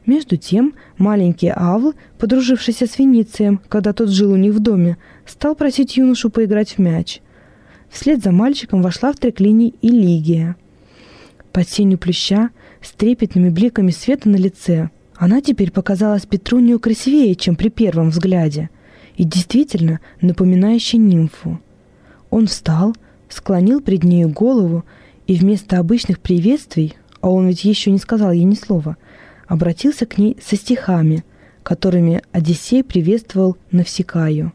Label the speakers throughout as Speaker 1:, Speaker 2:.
Speaker 1: Между тем маленький Авл, подружившийся с Веницием, когда тот жил у них в доме, стал просить юношу поиграть в мяч. Вслед за мальчиком вошла в треклиний и Лигия. Под сенью плюща, с трепетными бликами света на лице, она теперь показалась Петрунию красивее, чем при первом взгляде, и действительно напоминающей нимфу. Он встал, склонил пред нею голову и вместо обычных приветствий, а он ведь еще не сказал ей ни слова, обратился к ней со стихами, которыми Одиссей приветствовал Навсикаю.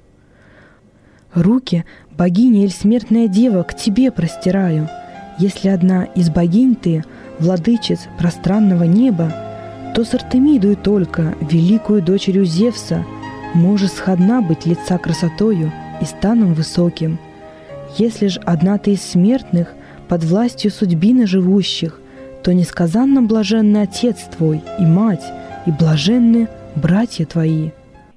Speaker 1: «Руки, богиня или смертная дева, к тебе простираю. Если одна из богинь ты, владычиц пространного неба, то с Артемидою только, великую дочерью Зевса, можешь сходна быть лица красотою и станом высоким. Если ж одна ты из смертных, под властью судьбины живущих, то несказанно блаженный отец твой и мать, и блаженны братья твои».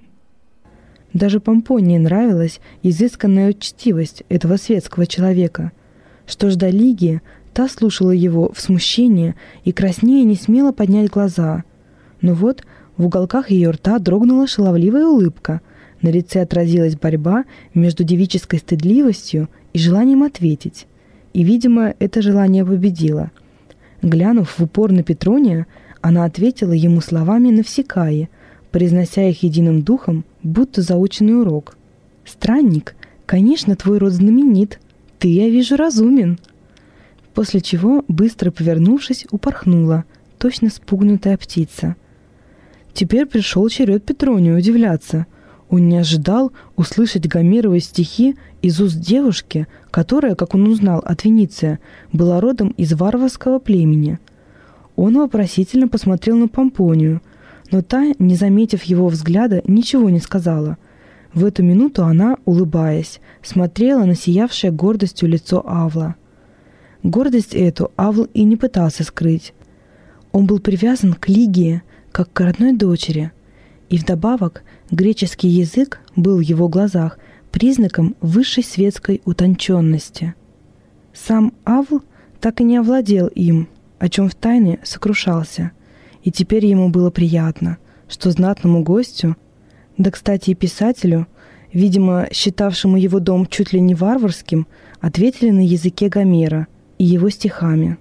Speaker 1: Даже Помпонии нравилась изысканная учтивость этого светского человека. Что ж до Лигии, та слушала его в смущении и краснея не смела поднять глаза. Но вот в уголках ее рта дрогнула шаловливая улыбка, на лице отразилась борьба между девической стыдливостью и желанием ответить. И, видимо, это желание победило. Глянув в упор на Петрония, она ответила ему словами Навсикаи, произнося их единым духом, будто заученный урок. «Странник, конечно, твой род знаменит. Ты, я вижу, разумен». После чего, быстро повернувшись, упорхнула, точно спугнутая птица. Теперь пришел черед Петронию удивляться. Он не ожидал услышать Гомеровы стихи из уст девушки, которая, как он узнал от Вениция, была родом из варварского племени. Он вопросительно посмотрел на Помпонию, но та, не заметив его взгляда, ничего не сказала. В эту минуту она, улыбаясь, смотрела на сиявшее гордостью лицо Авла. Гордость эту Авл и не пытался скрыть. Он был привязан к Лигии, как к родной дочери, и вдобавок греческий язык был в его глазах признаком высшей светской утонченности. Сам Авл так и не овладел им, о чем втайне сокрушался, и теперь ему было приятно, что знатному гостю, да, кстати, и писателю, видимо, считавшему его дом чуть ли не варварским, ответили на языке Гомера и его стихами.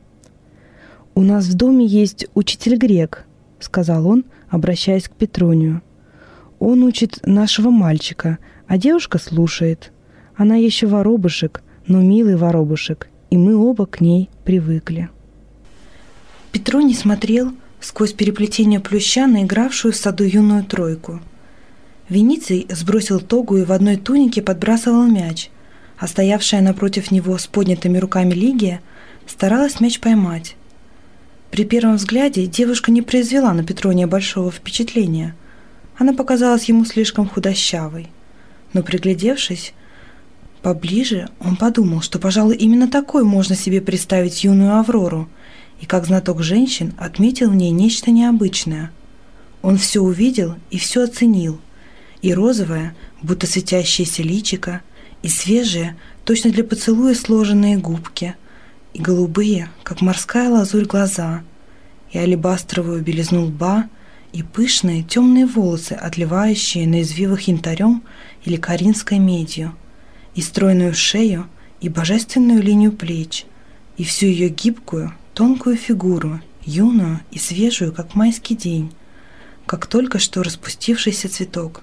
Speaker 1: «У нас в доме есть учитель грек», — сказал он, обращаясь к Петронию. «Он учит нашего мальчика, а девушка слушает. Она еще воробушек, но милый воробушек, и мы оба к ней привыкли». Петроний смотрел сквозь переплетение плюща на игравшую в саду юную тройку. Вениций сбросил тогу и в одной тунике подбрасывал мяч, а стоявшая напротив него с поднятыми руками Лигия старалась мяч поймать. При первом взгляде девушка не произвела на Петрония большого впечатления. Она показалась ему слишком худощавой. Но, приглядевшись поближе, он подумал, что, пожалуй, именно такой можно себе представить юную Аврору, и как знаток женщин отметил в ней нечто необычное. Он все увидел и все оценил. И розовое, будто светящееся личико, и свежие, точно для поцелуя сложенные губки, и голубые, как морская лазурь, глаза, и алебастровую белизну лба, и пышные темные волосы, отливающие на извивах янтарем или коринфской медью, и стройную шею, и божественную линию плеч, и всю ее гибкую, тонкую фигуру, юную и свежую, как майский день, как только что распустившийся цветок.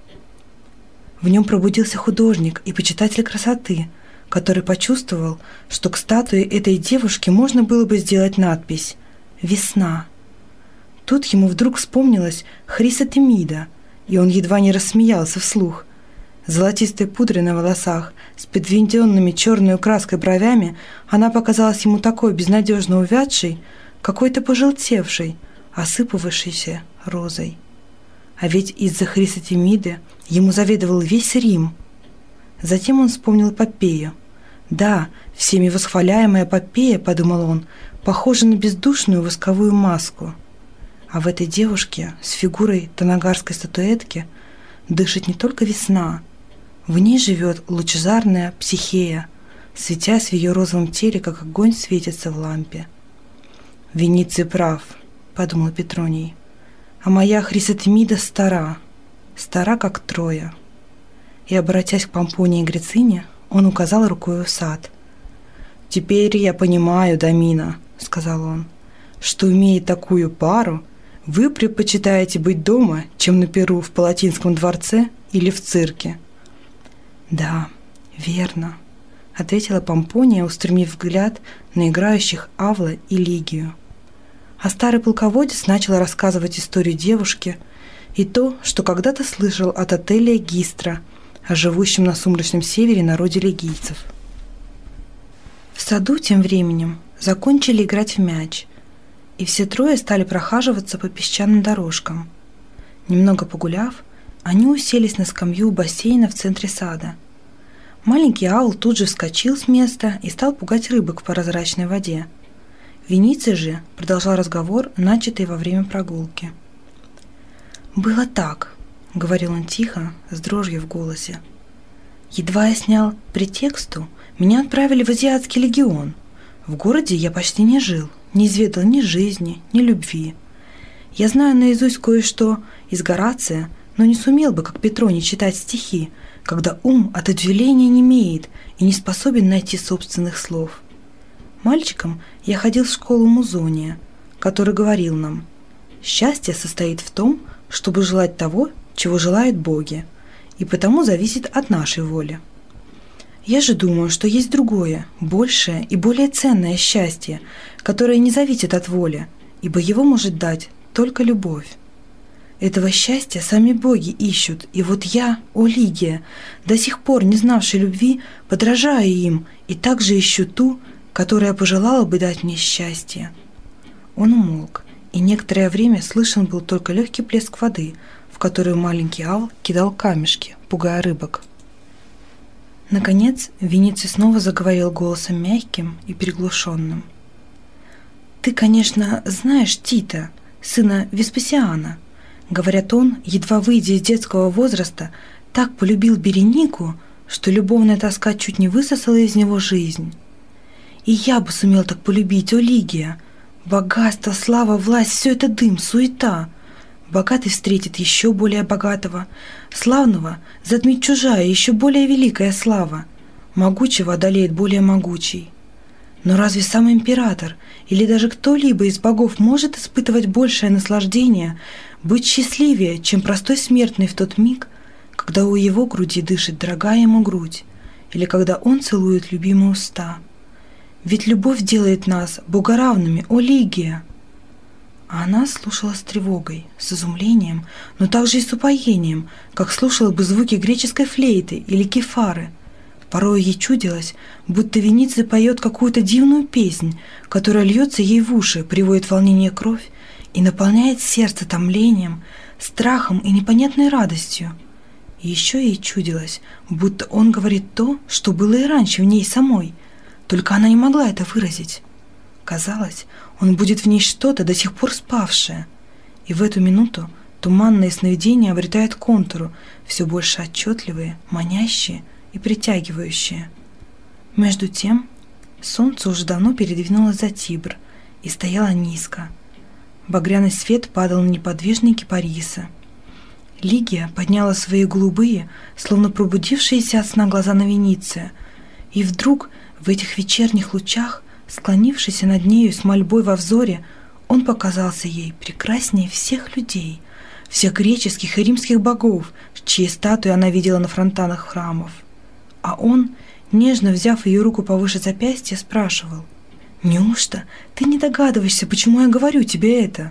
Speaker 1: В нем пробудился художник и почитатель красоты, который почувствовал, что к статуе этой девушки можно было бы сделать надпись «Весна». Тут ему вдруг вспомнилась Хрисотемида, и он едва не рассмеялся вслух. Золотистой пудрой на волосах, с подведенными черной краской бровями, она показалась ему такой безнадежно увядшей, какой-то пожелтевшей, осыпавшейся розой. А ведь из-за Хрисотемиды ему заведовал весь Рим. Затем он вспомнил Попею. Да, всеми восхваляемая Попея, подумал он, похожа на бездушную восковую маску. А в этой девушке с фигурой танагарской статуэтки дышит не только весна. В ней живет лучезарная Психея, светясь в ее розовом теле, как огонь светится в лампе. «Вениций прав», — подумал Петроний. а моя Хрисотемида стара, стара, как Троя». И, обратясь к Помпонии и Грицине, он указал рукой в сад. «Теперь я понимаю, Домина, — сказал он, — что, имея такую пару, вы предпочитаете быть дома, чем на пиру в Палатинском дворце или в цирке». «Да, верно», — ответила Помпония, устремив взгляд на играющих Авла и Лигию. А старый полководец начал рассказывать историю девушки и то, что когда-то слышал от Отелия Гистра о живущем на сумрачном севере народе лигийцев. В саду тем временем закончили играть в мяч, и все трое стали прохаживаться по песчаным дорожкам. Немного погуляв, они уселись на скамью у бассейна в центре сада. Маленький Аул тут же вскочил с места и стал пугать рыбок в прозрачной воде. Вениций же продолжал разговор, начатый во время прогулки. «Было так», — говорил он тихо, с дрожью в голосе. «Едва я снял претексту, меня отправили в Азиатский легион. В городе я почти не жил, не изведал ни жизни, ни любви. Я знаю наизусть кое-что из Горация, но не сумел бы, как Петроний, читать стихи, когда ум от удивления немеет и не способен найти собственных слов. Мальчиком я ходил в школу Музония, который говорил нам: счастье состоит в том, чтобы желать того, чего желают боги, и потому зависит от нашей воли. Я же думаю, что есть другое, большее и более ценное счастье, которое не зависит от воли, ибо его может дать только любовь. Этого счастья сами боги ищут, и вот я, о Лигия, до сих пор не знавший любви, подражаю им и также ищу ту, которая пожелала бы дать мне счастье». Он умолк, и некоторое время слышен был только легкий плеск воды, в которую маленький Аул кидал камешки, пугая рыбок. Наконец Вениций снова заговорил голосом мягким и приглушенным. «Ты, конечно, знаешь Тита, сына Веспасиана. Говорят, он, едва выйдя из детского возраста, так полюбил Беренику, что любовная тоска чуть не высосала из него жизнь. И я бы сумел так полюбить, о Лигия! Богатство, слава, власть — все это дым, суета. Богатый встретит еще более богатого, славного затмит чужая, еще более великая слава, могучего одолеет более могучий. Но разве сам император или даже кто-либо из богов может испытывать большее наслаждение, быть счастливее, чем простой смертный в тот миг, когда у его груди дышит дорогая ему грудь, или когда он целует любимые уста? Ведь любовь делает нас богоравными, о Лигия!» А она слушала с тревогой, с изумлением, но также и с упоением, как слушала бы звуки греческой флейты или кефары. Порой ей чудилось, будто Вениций поет какую-то дивную песнь, которая льется ей в уши, приводит в волнение кровь и наполняет сердце томлением, страхом и непонятной радостью. И еще ей чудилось, будто он говорит то, что было и раньше в ней самой, только она не могла это выразить. Казалось, он будет в ней что-то, до сих пор спавшее. И в эту минуту туманные сновидения обретают контуру, все больше отчетливые, манящие и притягивающие. Между тем солнце уже давно передвинулось за Тибр и стояло низко. Багряный свет падал на неподвижные кипарисы. Лигия подняла свои голубые, словно пробудившиеся от сна глаза на Вениция, и вдруг в этих вечерних лучах, склонившийся над нею с мольбой во взоре, он показался ей прекраснее всех людей, всех греческих и римских богов, чьи статуи она видела на фонтанах храмов. А он, нежно взяв ее руку повыше запястья, спрашивал: «Неужто ты не догадываешься, почему я говорю тебе это?»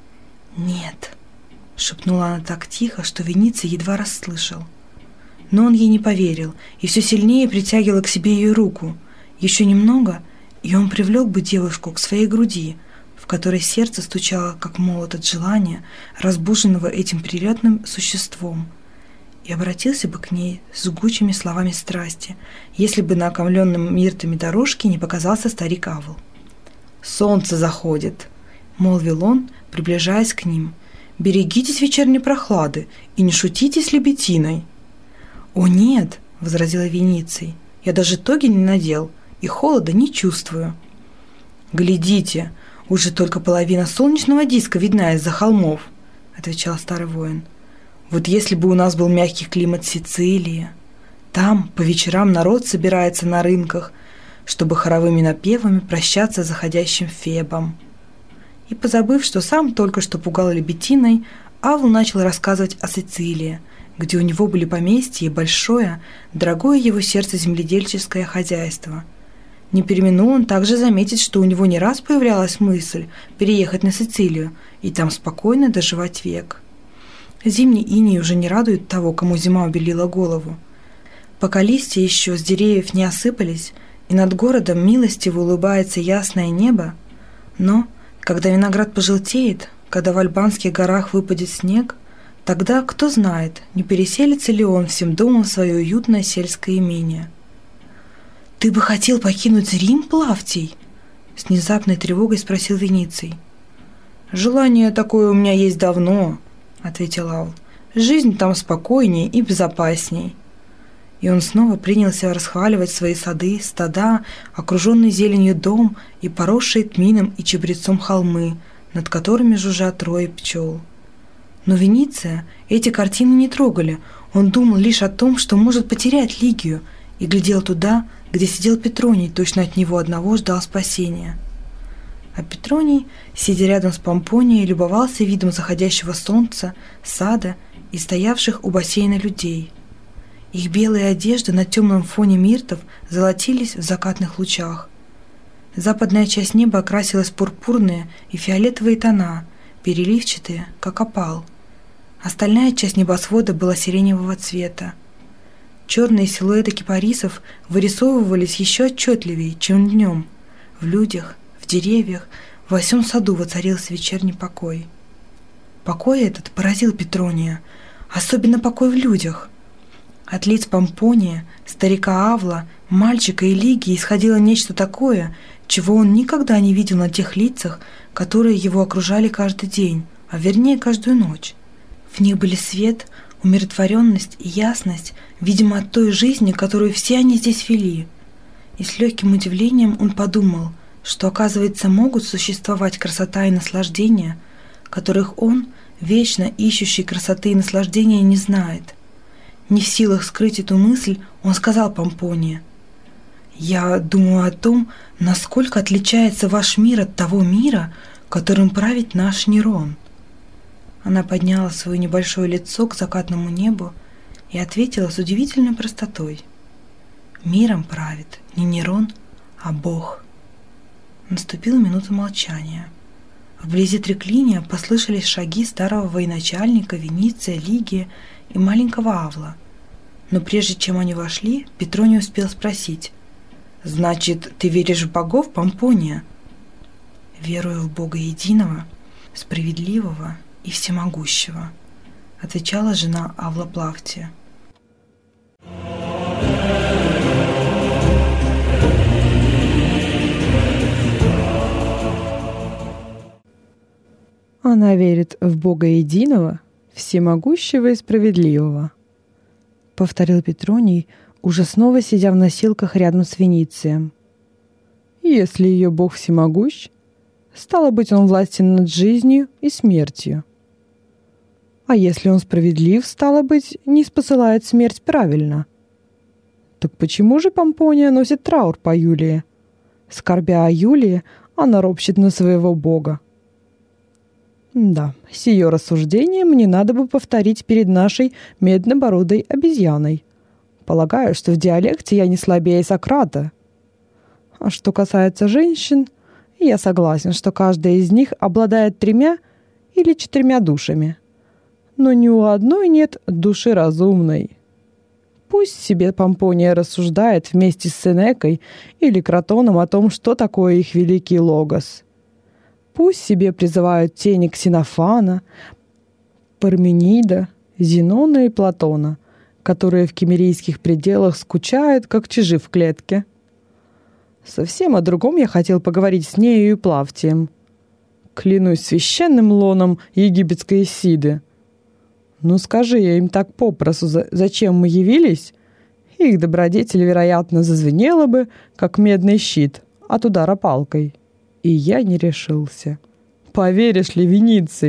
Speaker 1: «Нет», — шепнула она так тихо, что Вениций едва расслышал. Но он ей не поверил и все сильнее притягивал к себе ее руку. Еще немного, и он привлек бы девушку к своей груди, в которой сердце стучало, как молот от желания, разбуженного этим прелестным существом, и обратился бы к ней с жгучими словами страсти, если бы на окомленном миртами дорожке не показался старик Авл. «Солнце заходит», — молвил он, приближаясь к ним. «Берегитесь вечерней прохлады и не шутите с лебединой». «О нет», — возразила Вениций, — «я даже тоги не надел и холода не чувствую». «Глядите, уже только половина солнечного диска видна из-за холмов», —
Speaker 2: — отвечал старый воин. «Вот если бы у нас был мягкий климат Сицилии. Там по вечерам народ собирается на рынках, чтобы хоровыми напевами прощаться с заходящим Фебом». И, позабыв, что сам только что пугал Лебетиной, Авл начал рассказывать о Сицилии, где у него были поместья и большое, дорогое его сердце земледельческое хозяйство. Не преминул он также заметить, что у него не раз появлялась мысль переехать на Сицилию и там спокойно доживать век. Зимний иней уже не радует того, кому зима убелила голову. Пока листья еще с деревьев не осыпались, и над городом милостиво улыбается ясное небо, но, когда виноград пожелтеет, когда в Альбанских горах выпадет снег, тогда, кто знает, не переселится ли он всем домом в свое уютное сельское имение. «Ты бы хотел покинуть Рим, Плавтий?» — с внезапной тревогой спросил Вениций. «Желание такое у меня есть давно», — ответил Авл. «Жизнь там спокойнее и безопасней». И он снова принялся расхваливать свои сады, стада, окруженный зеленью дом и поросшие тмином и чабрецом холмы, над которыми жужжат рои пчел. Но Вениция эти картины не трогали, он думал лишь о том, что может потерять Лигию, и глядел туда, где сидел Петроний, точно от него одного ждал спасения. А Петроний, сидя рядом с Помпонией, любовался видом заходящего солнца, сада и стоявших у бассейна людей. Их белые одежды на темном фоне миртов золотились в закатных лучах. Западная часть неба окрасилась в пурпурные и фиолетовые тона, переливчатые, как опал. Остальная часть небосвода была сиреневого цвета. Черные силуэты кипарисов вырисовывались еще отчетливее, чем днем. В людях, в деревьях, во всем саду воцарился вечерний покой. Покой этот поразил Петрония, особенно покой в людях. От лиц Помпония, старика Авла, мальчика и Лигии исходило нечто такое, чего он никогда не видел на тех лицах, которые его окружали каждый день, а вернее каждую ночь. В них были свет, умиротворенность и ясность, видимо, от той жизни, которую все они здесь вели. И с легким удивлением он подумал, что, оказывается, могут существовать красота и наслаждение, которых он, вечно ищущий красоты и наслаждения, не знает. Не в силах скрыть эту мысль, он сказал Помпонии: «Я думаю о том, насколько отличается ваш мир от того мира, которым правит наш Нерон». Она подняла свое небольшое лицо к закатному небу и ответила с удивительной простотой: «Миром правит не Нерон, а Бог». Наступила минута молчания. Вблизи Триклиния послышались шаги старого военачальника, Вениция, Лигия и маленького Авла. Но прежде чем они вошли, Петроний успел спросить: «Значит, ты веришь в богов, Помпония?» «Верую в Бога единого, справедливого и всемогущего», — отвечала жена Авла Плавтия.
Speaker 1: Она верит в Бога единого, всемогущего и справедливого, — повторил Петроний, уже снова сидя в носилках рядом с Веницием. Если ее Бог всемогущ, стало быть, он властен над жизнью и смертью. А если он справедлив, стало быть, не спосылает смерть правильно. Так почему же Помпония носит траур по Юлии? Скорбя о Юлии, она ропщет на своего Бога. Да, сие рассуждение мне надо бы повторить перед нашей меднобородой обезьяной. Полагаю, что в диалекте я не слабее Сократа. А что касается женщин, я согласен, что каждая из них обладает 3 или 4 душами. Но ни у одной нет души разумной. Пусть себе Помпония рассуждает вместе с Сенекой или Кротоном о том, что такое их великий логос. Пусть себе призывают тени Ксенофана, Парменида, Зенона и Платона, которые в киммерийских пределах скучают, как чижи в клетке. Совсем о другом я хотел поговорить с нею и Плавтием. Клянусь священным лоном египетской Исиды. Ну скажи я им так попросту, зачем мы явились? Их добродетель, вероятно, зазвенела бы, как медный щит от удара палкой. И я не решился. Поверишь ли, Вениций,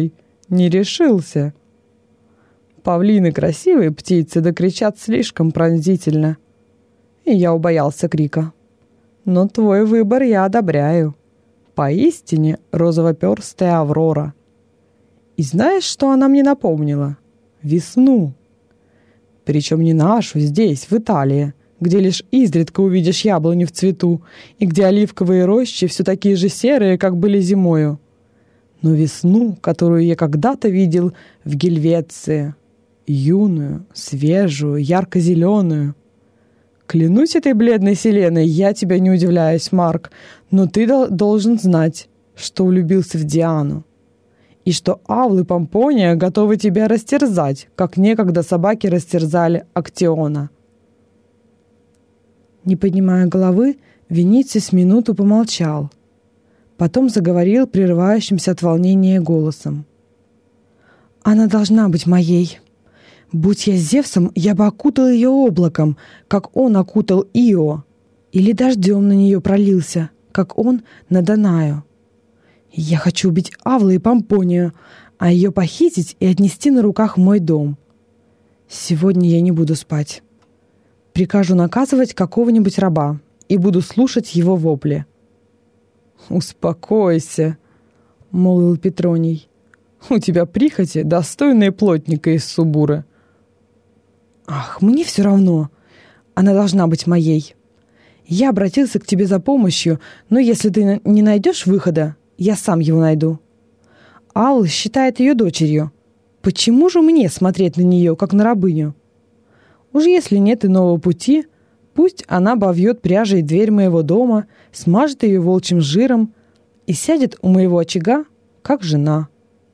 Speaker 3: Не решился. Павлины красивые птицы, да кричат слишком пронзительно. И я убоялся крика. Но твой выбор я одобряю. Поистине розовоперстая Аврора. И знаешь, что она мне напомнила? Весну. Причем не нашу, здесь, в Италии, где лишь изредка увидишь яблони в цвету, и где оливковые рощи все такие же серые, как были зимою. Но весну, которую я когда-то видел в Гельвеции, юную, свежую, ярко-зеленую. Клянусь этой бледной селеной, я тебя не удивляюсь, Марк, но ты должен знать, что влюбился в Диану, и что Авл и Помпония готовы тебя растерзать, как некогда собаки растерзали Актиона.
Speaker 1: Не поднимая головы, Вениций с минуту помолчал. Потом заговорил прерывающимся от волнения голосом. «Она должна быть моей. Будь я Зевсом, я бы окутал ее облаком, как он окутал Ио, или дождем на нее пролился, как он на Данаю. Я хочу убить Авла и Помпонию, а ее похитить и отнести на руках в мой дом. Сегодня я не буду спать. Прикажу наказывать какого-нибудь раба и буду слушать его вопли».
Speaker 3: «Успокойся», — молвил Петроний. «У тебя прихоти, достойные плотника из Субуры».
Speaker 1: «Ах, мне все равно. Она должна быть моей. Я обратился к тебе за помощью, но если ты не найдешь выхода, я сам его найду. Авл считает ее дочерью. Почему же мне смотреть на нее, как на рабыню? Уж если нет иного пути, пусть она обовьет пряжей дверь моего дома, смажет ее волчьим жиром и сядет у моего очага, как жена».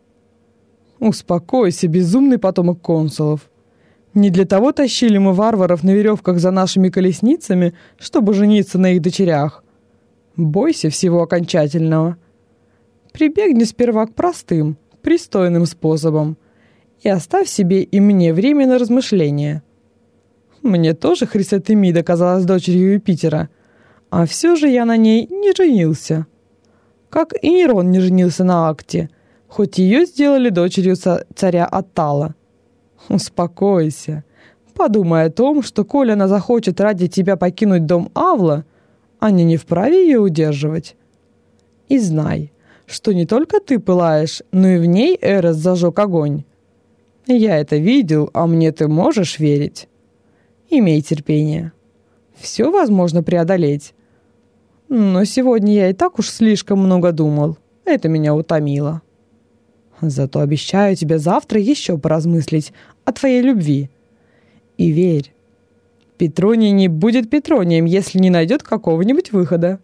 Speaker 3: «Успокойся, безумный потомок консулов. Не для того тащили мы варваров на веревках за нашими колесницами, чтобы жениться на их дочерях. Бойся всего окончательного. Прибегни сперва к простым, пристойным способам и оставь себе и мне время на размышления. Мне тоже Хрисотемида казалась дочерью Юпитера, а все же я на ней не женился. Как и Нерон не женился на Акте, хоть ее сделали дочерью царя Аттала. Успокойся. Подумай о том, что, коли она захочет ради тебя покинуть дом Авла, они не вправе ее удерживать. И знай, что не только ты пылаешь, но и в ней Эрос зажег огонь. Я это видел, а мне ты можешь верить? Имей терпение. Все возможно преодолеть. Но сегодня я и так уж слишком много думал. Это меня утомило. Зато обещаю тебе завтра еще поразмыслить о твоей любви. И верь, Петроний не будет Петронием, если не найдет какого-нибудь выхода».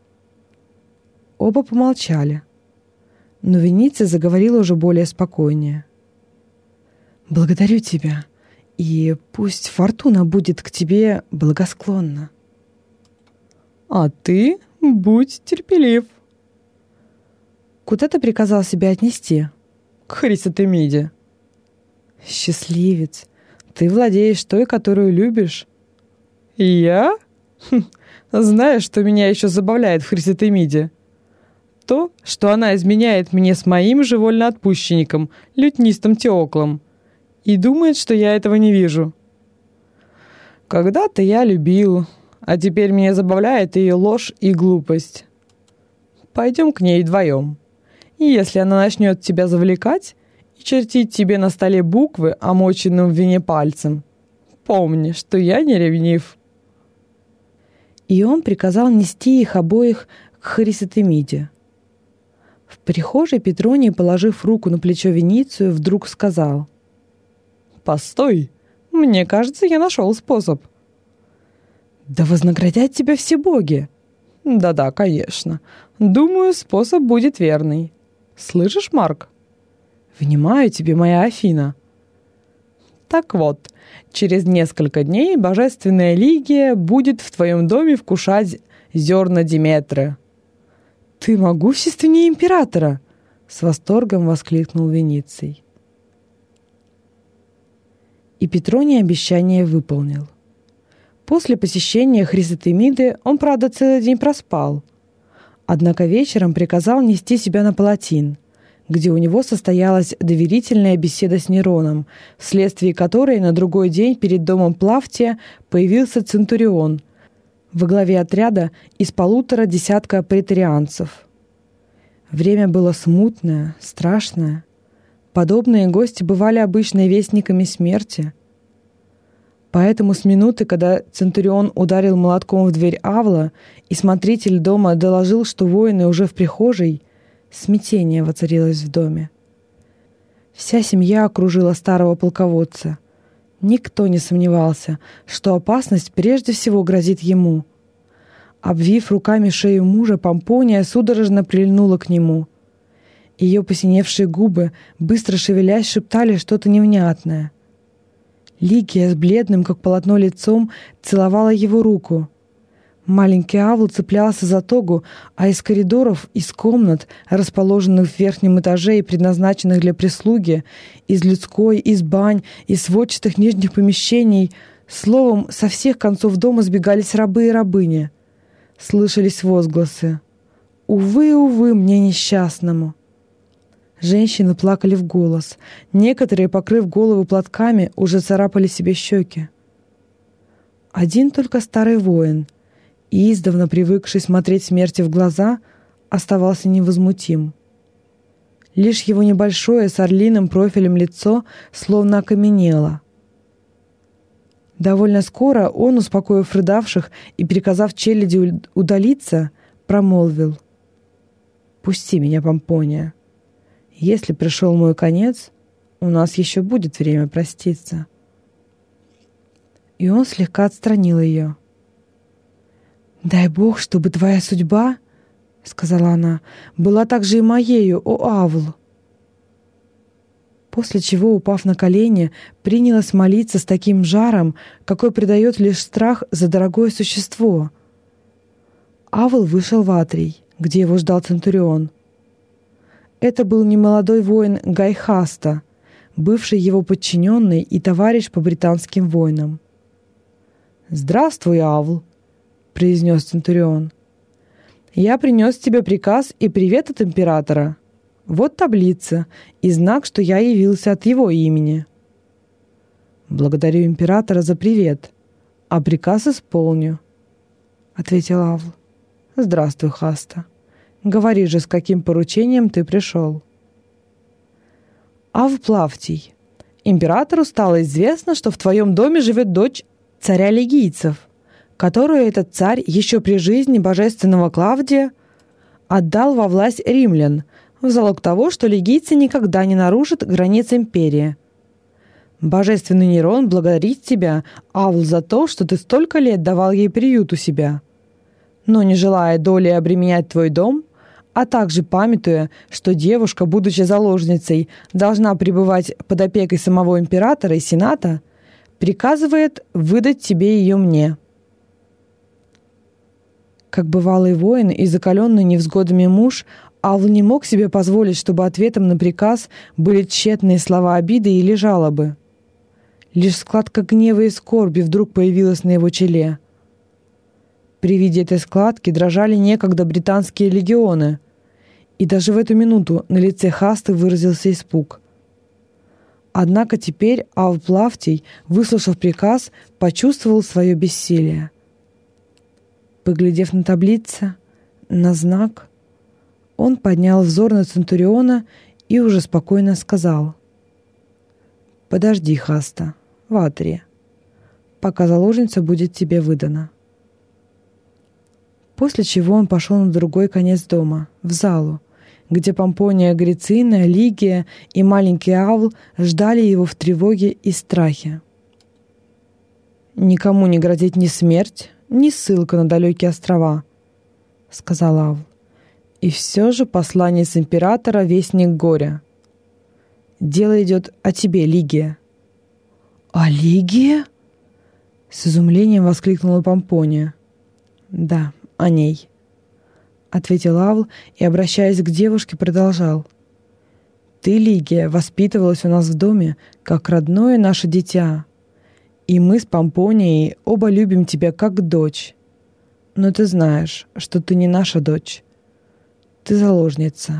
Speaker 1: Оба помолчали. Но Вениций заговорил уже более спокойнее. «Благодарю тебя, и пусть фортуна будет к тебе благосклонна».
Speaker 3: «А ты будь терпелив».
Speaker 1: «Куда ты приказал себя отнести?»
Speaker 3: «К Хрисотемиде».
Speaker 1: «Счастливец, ты владеешь той, которую любишь».
Speaker 3: «Я? Знаешь, что меня еще забавляет в Хрисотемиде? То, что она изменяет мне с моим же вольноотпущенником, лютнистом Теоклом, и думает, что я этого не вижу. Когда-то я любил, а теперь меня забавляет ее ложь и глупость. Пойдем к ней вдвоем. И если она начнет тебя завлекать и чертить тебе на столе буквы, омоченным в вине пальцем, помни, что я не ревнив».
Speaker 1: И он приказал нести их обоих к Хрисотемиде. В прихожей Петроний, положив руку на плечо Веницию, вдруг сказал:
Speaker 3: «Постой, мне кажется, я нашел способ».
Speaker 1: «Да вознаградят тебя все боги!»
Speaker 3: «Да-да, конечно. Думаю, способ будет верный. Слышишь, Марк?»
Speaker 1: «Внимаю тебе, моя Афина».
Speaker 3: «Так вот, через несколько дней божественная Лигия будет в твоем доме вкушать зерна Диметры».
Speaker 1: «Ты могущественнее императора!» — с восторгом воскликнул Вениций. И Петроний обещание выполнил. После посещения Хрисотемиды он, правда, целый день проспал. Однако вечером приказал нести себя на палатин,
Speaker 3: где у него состоялась доверительная беседа с Нероном, вследствие которой на другой день перед домом Плавтия появился Центурион во главе отряда из 1,5 десятка претарианцев. Время было смутное, страшное. Подобные гости бывали обычно вестниками смерти. Поэтому с минуты, когда Центурион ударил молотком в дверь Авла, и смотритель дома доложил, что воины уже в прихожей, смятение воцарилось в доме. Вся семья окружила старого полководца. Никто не сомневался, что опасность прежде всего грозит ему. Обвив руками шею мужа, Помпония судорожно прильнула к нему. Ее посиневшие губы, быстро шевелясь, шептали что-то невнятное. Лигия с бледным, как полотно, лицом целовала его руку. Маленький Авл цеплялся за тогу, а из коридоров, из комнат, расположенных в верхнем этаже и предназначенных для прислуги, из людской, из бань, из сводчатых нижних помещений, словом, со всех концов дома сбегались рабы и рабыни. Слышались возгласы: «Увы, увы, мне несчастному!» Женщины плакали в голос. Некоторые, покрыв головы платками, уже царапали себе щеки. Один только старый воин, издавна привыкший смотреть смерти в глаза, оставался невозмутим. Лишь его небольшое с орлиным профилем лицо словно окаменело. Довольно скоро он, успокоив рыдавших и приказав челяди удалиться, промолвил: «Пусти меня, Помпония. Если пришел мой конец, у нас еще будет время проститься». И он слегка отстранил ее. «Дай Бог, чтобы твоя судьба, — сказала она, — была также и моею, о Авл». После чего, упав на колени, принялась молиться с таким жаром, какой придает лишь страх за дорогое существо. Авл вышел в Атрий, где его ждал Центурион. Это был немолодой воин Гай Хаста, бывший его подчиненный и товарищ по британским войнам. «Здравствуй, Авл», — произнес Центурион. «Я принес тебе приказ и привет от императора. Вот таблица и знак, что я явился от его имени». «Благодарю императора за привет, а приказ исполню», — ответил Авл. «Здравствуй, Хаста. Говори же, с каким поручением ты пришел». «Авл Плавтий, императору стало известно, что в твоем доме живет дочь царя лигийцев, которую этот царь еще при жизни божественного Клавдия отдал во власть римлян в залог того, что лигийцы никогда не нарушат границ империи. Божественный Нерон благодарит тебя, Авл, за то, что ты столько лет давал ей приют у себя. Но не желая долей обременять твой дом, а также памятуя, что девушка, будучи заложницей, должна пребывать под опекой самого императора и сената, приказывает выдать тебе ее мне». Как бывалый воин и закаленный невзгодами муж, Авл не мог себе позволить, чтобы ответом на приказ были тщетные слова обиды или жалобы. Лишь складка гнева и скорби вдруг появилась на его челе. При виде этой складки дрожали некогда британские легионы, и даже в эту минуту на лице Хасты выразился испуг. Однако теперь Авл Плавтий, выслушав приказ, почувствовал свое бессилие. Поглядев на таблицу, на знак, он поднял взор на Центуриона и уже спокойно сказал: «Подожди, Хаста, в Атрии, пока заложница будет тебе выдана». После чего он пошел на другой конец дома, в залу, где Помпония Агрицина, Лигия и маленький Авл ждали его в тревоге и страхе. «Никому не грозит ни смерть, ни ссылка на далекие острова», — сказал Авл. «И все же послание с императора — вестник горя. Дело идет о тебе, Лигия». «О Лигии?» — с изумлением воскликнула Помпония. «Да, о ней», — ответил Авл и, обращаясь к девушке, продолжал. «Ты, Лигия, воспитывалась у нас в доме, как родное наше дитя. И мы с Помпонией оба любим тебя как дочь. Но ты знаешь, что ты не наша дочь. Ты заложница,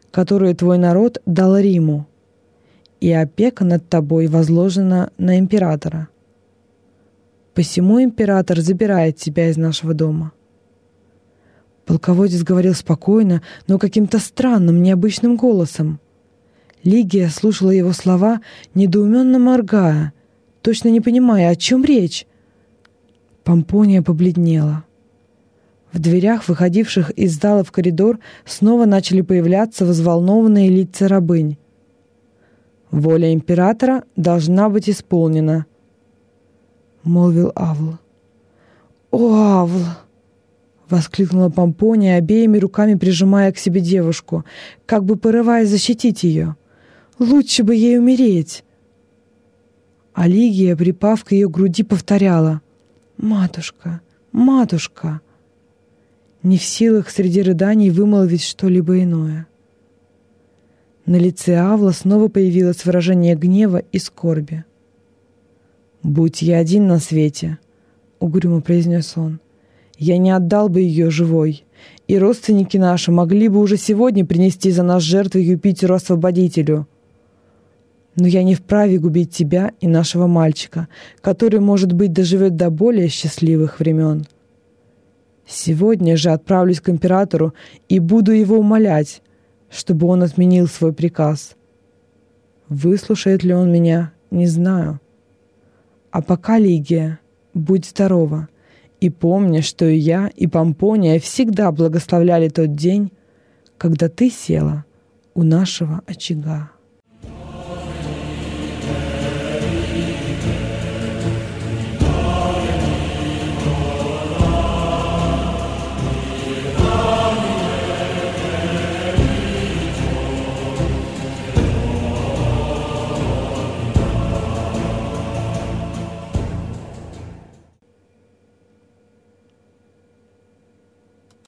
Speaker 3: которые твой народ дал Риму, и опека над тобой возложена на императора. Посему император забирает тебя из нашего дома». Полководец говорил спокойно, но каким-то странным, необычным голосом. Лигия слушала его слова, недоуменно моргая, точно не понимая, о чем речь. Помпония побледнела. В дверях, выходивших из зала в коридор, снова начали появляться взволнованные лица рабынь. «Воля императора должна быть исполнена», — молвил Авл. «О, Авл!» — воскликнула Помпония, обеими руками прижимая к себе девушку, как бы порываясь защитить ее. «Лучше бы ей умереть!» А Лигия, припав к ее груди, повторяла: «Матушка, матушка!» не в силах среди рыданий вымолвить что-либо иное. На лице Авла снова появилось выражение гнева и скорби. «Будь я один на свете», — угрюмо произнес он, — «я не отдал бы ее живой, и родственники наши могли бы уже сегодня принести за нас жертву Юпитеру-освободителю. Но я не вправе губить тебя и нашего мальчика, который, может быть, доживет до более счастливых времен. Сегодня же отправлюсь к императору и буду его умолять, чтобы он отменил свой приказ. Выслушает ли он меня, не знаю. А пока, Лигия, будь здорова, и помни, что и я, и Помпония всегда благословляли тот день, когда ты села у нашего очага».